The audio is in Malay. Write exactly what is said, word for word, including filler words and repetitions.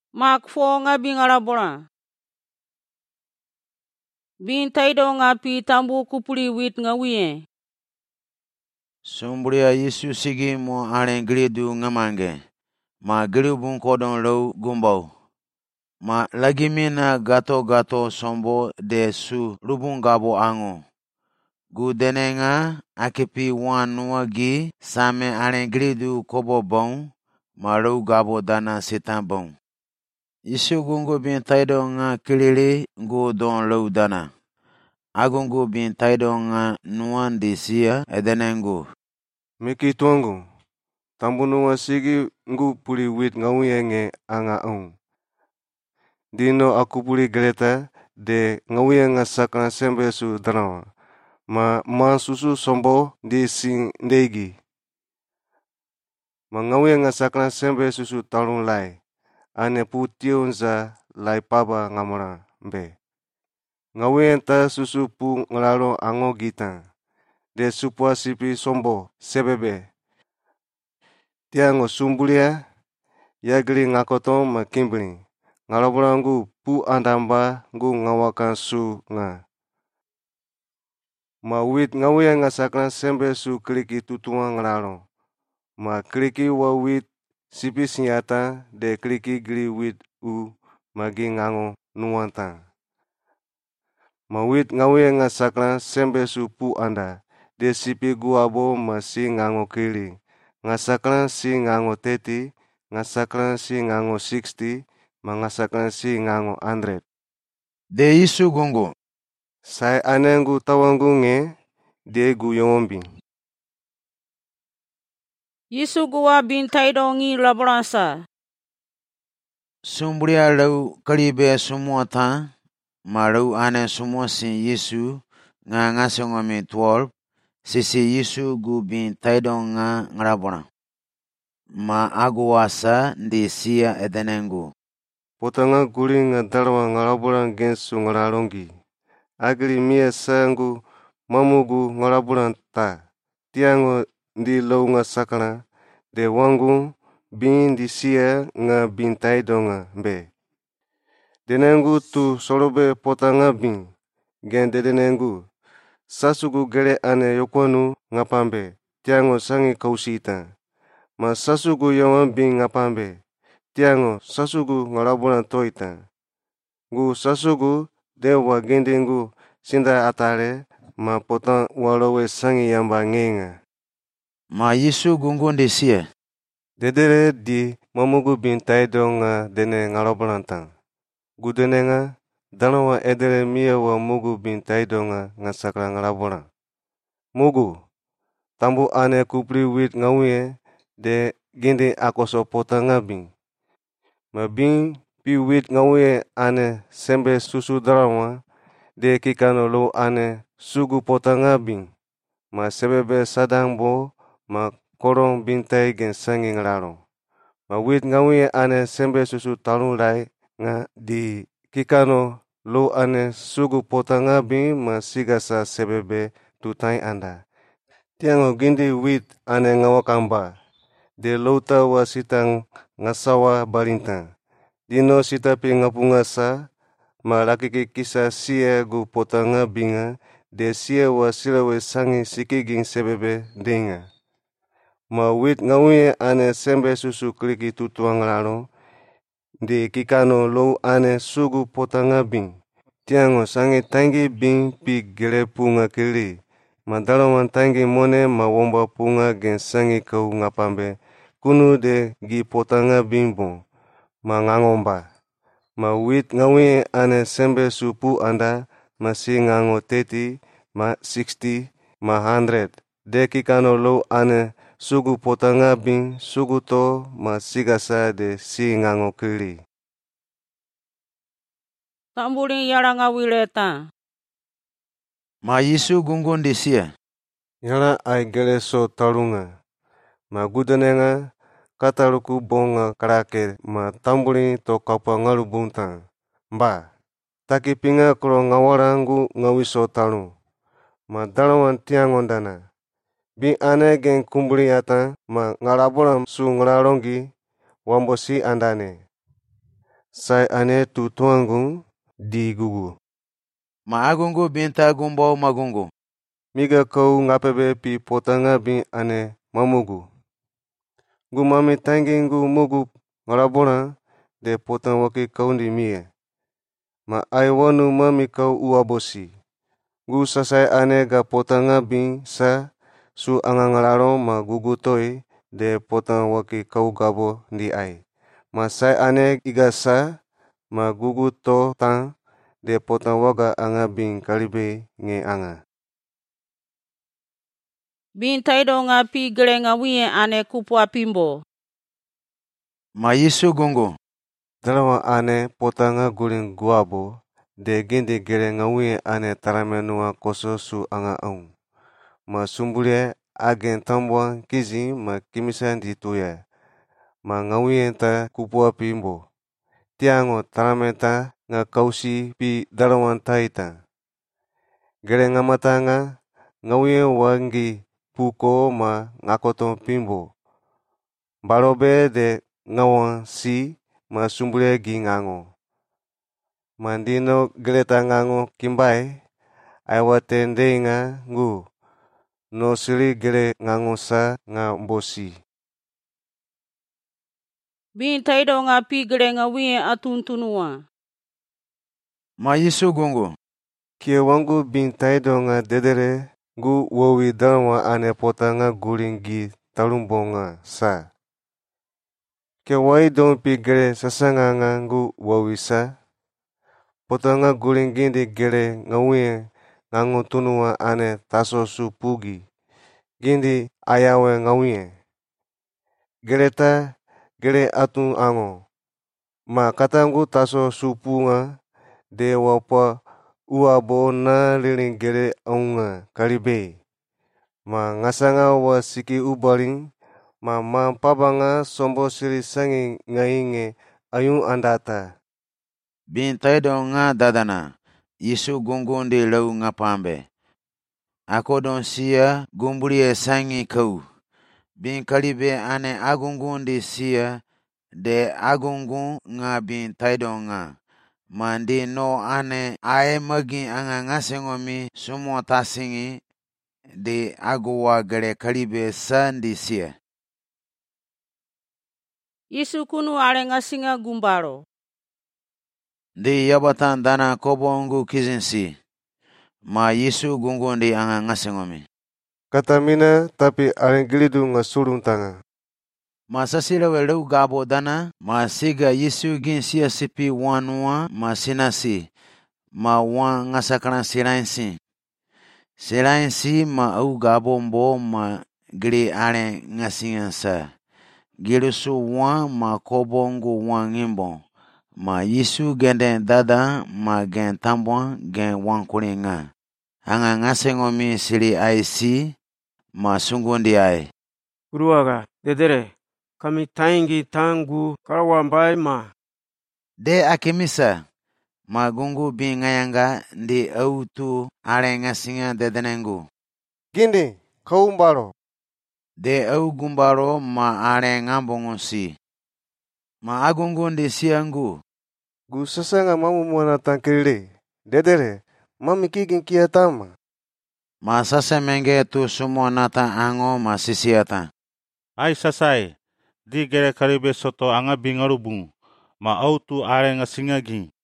mak fo ngabi ngalabora. Bin taido ngapi tambu kupuli wit ngawie. Sumburia Yesu sigi mo aren gridu ngamange. Ma griu bun kodon lau gumbau. Ma lagimina gato gato sombo de su rubun gabo ango. Gu denenga akepi wan nuagi same aren gridu kobo bon. Ma rau gabo dana setan bon. Yesu gungo bin taido nga kilili gu don lau dana. Agungu bin taido nga nuan disia edenengu. Miki tuangu, tambu nuwa sigi ngu puli wit ngawiyenge anga ong. Dino aku puli geleta de ngawiyenga sakna sembe su danawa. Ma ma susu sombo di sing ndegi. Ma ngawiyenga sakna sembe susu talung lai. Ane pu tionza lai paba ngamora mbe. Ngawiyenta susu pu ngalalo ango gita. De supua sipi sombo sebebe. Tiango sumbulia yagli ngakoto ma kimbling. Ngalabora ngu pu andamba ngu ngawakan su nga. Ma wit ngawiyenga sakna sembe su kliki tutua ngalalo. Ma kliki wa wit sipi sinyata de kliki gli wit u magi ngango nuwanta. Ma wit ngawiyenga sakna sembe su pu anda. De sipi guabo ma si ngango kili. Ngasakna si ngango teti, ngasakna si ngango sixty, ma ngasakna si ngango hundred. De Yesu gungo. Sai anengu tawangu nge, de gu yombi. Yesu guwa bin taido ngi laborasa. Sumburia lau kalibe semua ta. Ma rau ane semua sin Yesu nga ngasongomi twelve. Sisi Yesu gu bin taido nga ngarabona. Ma aguasa ndi sia edenengu. Potanga guli nga dalwa ngarabora gensu ngaralongi. Agli mia sangu mamugu ngarabora ta. Tiango ndi lau nga sakana. De wangu bin di sia nga bin taido nga mbe. Denengu tu sorobe potanga bin. Gen dedenengu. Sasugu gere ane yokwanu ngapambe. Tiango sangi kausita. Ma sasugu yawan bin ngapambe. Tiango sasugu ngalabona toita. Gu sasugu dewa gendengu sinda atare. Ma potang walowe sangi yamba ngenga. Ma Yesu gungun desia. Dedere di mamugu bin taido nga dene ngalabona tang. Gu dene nga danawa edere miya wa mugu bin taido nga ngasakra ngalabona. Mugu, tambu ane kupri wit ngawiye de gende akoso potanga bin. Ma bin pi wit ngawiye ane sembe susu darawa de kikano lo ane sugu potanga bin. Ma sebebe sadang bo ma korong bintai gen sangi ngalalo. Ma wit ngawiye ane sembe susu talung lai nga di kikano lo ane sugu potanga bin ma sigasa sebebe tutai anda. Tiango gindi wit ane ngawakamba. De louta wa sitang ngasawa balintang. Dino sita pi ngapungasa. Ma lakiki kisa sia gu potanga binga. De sia wa silawe sangi sikiging sebebe denga. Ma wit ngawiye ane sembe susu kliki tutua ngalalo. De kikano lo ane sugu potanga bing. Tiango sangi tangi bing pi gele punga kili. Ma dalawan tangi mone ma womba punga gen sangi kau ngapambe. Kunu de gi potanga bing bon. Ma ngangomba. Ma wit ngawiye ane sembe supu anda. Ma si ngango thirty, ma sixty, ma hundred. De kikano lo ane sugu potanga bing sugu to ma sigasa de si ngango kili. Tambuling yara ngawileta. Ma Yesu gungun desia. Yara ai gele so talunga. Ma gudanenga kataluku bonga karake ma tambuling to kapa ngalubunta. Mba, taki pinga kro ngawarangu ngawiso talung. Ma dalawan tiangondana. Bi ane gen kumbuli ata ma ngalaboram su ngalalongi wambosi andane. sai ane tu tuangung di gugu. Ma agungu binta gumbau magungu. Miga kau ngapebe pi potanga bin ane mamugu. Gu mami tangi gu mugu ngarabona de potang waki kau di mie. Ma ai wanu mami kau uabosi. Gu sasai ane ga potanga bin sa su angangalaro ma gugu toi de potang waki kau gabo di ai. Ma sai ane iga sa ma gugu to tang de potang waga anga bin kalibe nge anga. Bin taido nga pi gere nga wiye ane kupua pimbo. Ma Yesu gungu. Dalawa ane potanga guling guabo de gindi gere nga wiye ane taramenua koso su anga aung. Ma sumbule agen tambuan kizi ma kimisan di tuya. Ma nga wiye ta kupua pimbo. Tiango taramenta nga kausi pi dalawan taita. Gere nga matanga nga wiye wangi puko ma ngakoton pimbo. Barobe de ngawan si ma sumbule gi ngango. Mandino geleta ngango kimbai aiwate ndenga ngu. No sili gele ngango sa nga mbosi. Bin taido nga pi gere nga wiye atuntunua. Ma Yesu gungu. Kie wangu bin taido nga dedere gu wowi dalwa ane potanga gulingi talumbonga sa. Ke wai don pi gere sasanga nga ngu wowi sa. Potanga gulingi di gere nga wiye ngango tunua ane taso su pugi. Gindi ayawe nga wiye. Gereta gere atun ango. Ma katangu taso su punga de wapa uabo na liling gere aunga kalibe. Ma ngasanga wa siki ubaling. Ma ma pabanga sombo siri sangi ngainge ayun andata. Bin taido nga dadana. Yesu gungu ndi lau nga pambe. Ako don siya gumbulie sangi kau. Bin kalibe ane agungu ndi siya de agungu nga bin taido nga. Mandi no ane ae magi anga ngasengomi sumo tasingi de aguwa gere kalibe sa ndi siya. Yesu kunu are ngasinga gumbaro. Ndi yabatan dana kobongu kizinsi. Ma Yesu gungu ndi anga ngasengomi. Katamina tapi arengilidu nga sulung tanga. Ma sasilewe lau gabo dana. Ma siga Yesu gin siya sipi wanua ma sinasi. Ma wan ngasakaran silainsi. Silainsi ma au gabo mbo ma gili are ngasingansa. Gilusu wan ma kobongu wan ngimbo. Ma Yesu genden dada ma gen tambuan gen wan kulinga. Anga ngasengomi sili aisi ma sungundi ai. Uruaga dedere kami taingi tangu karawambai ma. De akimisa ma gungu bin ngayanga ndi autu are ngasinga dedenengu. Gindi kau mbaro. De au gumbaro ma are ngambongosi. Ma agungu ndi siangu. Gu sasanga mamu mwana tankirili. Dedere mami kigin kia tama. Ma sasemenge tu sumo nata ango ma sisiata. Ai sasai, di gere karibe soto anga bingarubung, ma au tu are nga singagi.